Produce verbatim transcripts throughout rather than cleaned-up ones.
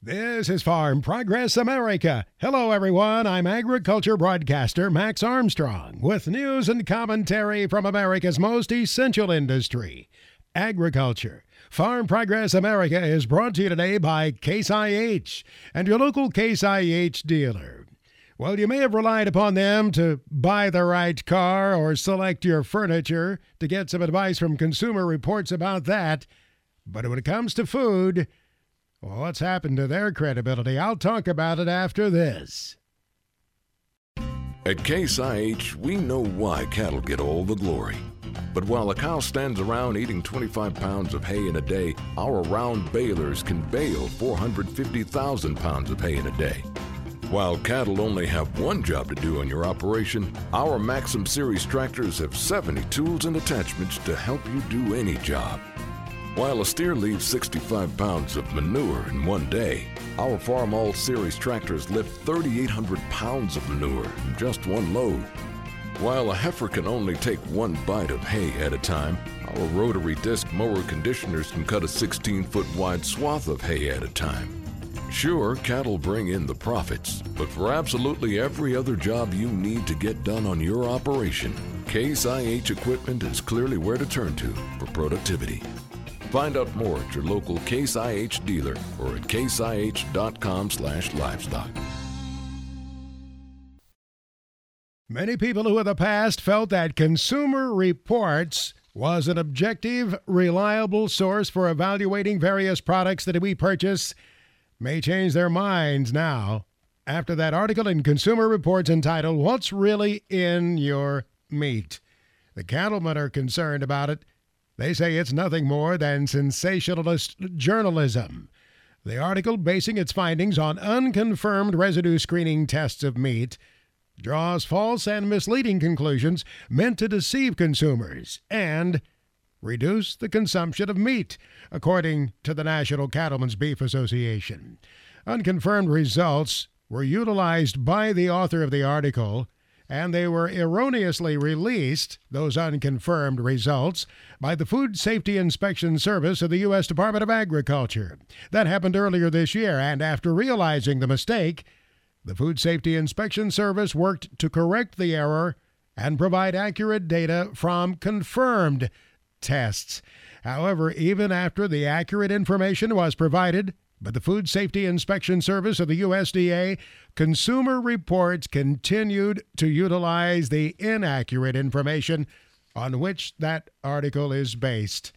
This is Farm Progress America. Hello, everyone. I'm agriculture broadcaster Max Armstrong with news and commentary from America's most essential industry, agriculture. Farm Progress America is brought to you today by Case I H and your local Case I H dealer. Well, you may have relied upon them to buy the right car or select your furniture to get some advice from Consumer Reports about that. But when it comes to food, well, what's happened to their credibility? I'll talk about it after this. At Case I H, we know why cattle get all the glory. But while a cow stands around eating twenty-five pounds of hay in a day, our round balers can bale four hundred fifty thousand pounds of hay in a day. While cattle only have one job to do on your operation, our Maxim Series tractors have seventy tools and attachments to help you do any job. While a steer leaves sixty-five pounds of manure in one day, our Farm All Series tractors lift thirty-eight hundred pounds of manure in just one load. While a heifer can only take one bite of hay at a time, our rotary disc mower conditioners can cut a sixteen foot wide swath of hay at a time. Sure, cattle bring in the profits, but for absolutely every other job you need to get done on your operation, Case I H equipment is clearly where to turn to for productivity. Find out more at your local Case I H dealer or at case I H dot com slash livestock. Many people who in the past felt that Consumer Reports was an objective, reliable source for evaluating various products that we purchase may change their minds now after that article in Consumer Reports entitled, "What's Really in Your Meat?" The cattlemen are concerned about it. They say it's nothing more than sensationalist journalism. The article, basing its findings on unconfirmed residue screening tests of meat, draws false and misleading conclusions meant to deceive consumers and reduce the consumption of meat, according to the National Cattlemen's Beef Association. Unconfirmed results were utilized by the author of the article, and they were erroneously released, those unconfirmed results, by the Food Safety Inspection Service of the U S Department of Agriculture. That happened earlier this year, and after realizing the mistake, the Food Safety Inspection Service worked to correct the error and provide accurate data from confirmed tests. However, even after the accurate information was provided by the Food Safety Inspection Service of the U S D A, Consumer Reports continued to utilize the inaccurate information on which that article is based.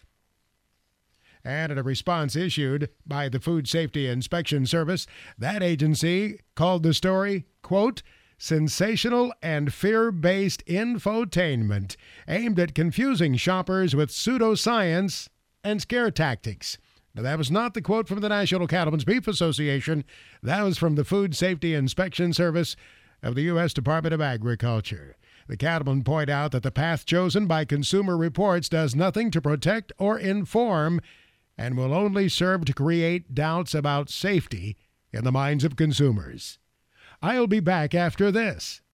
And in a response issued by the Food Safety Inspection Service, that agency called the story, quote, "sensational and fear-based infotainment aimed at confusing shoppers with pseudoscience and scare tactics." Now, that was not the quote from the National Cattlemen's Beef Association. That was from the Food Safety Inspection Service of the U S Department of Agriculture. The cattlemen point out that the path chosen by Consumer Reports does nothing to protect or inform and will only serve to create doubts about safety in the minds of consumers. I'll be back after this.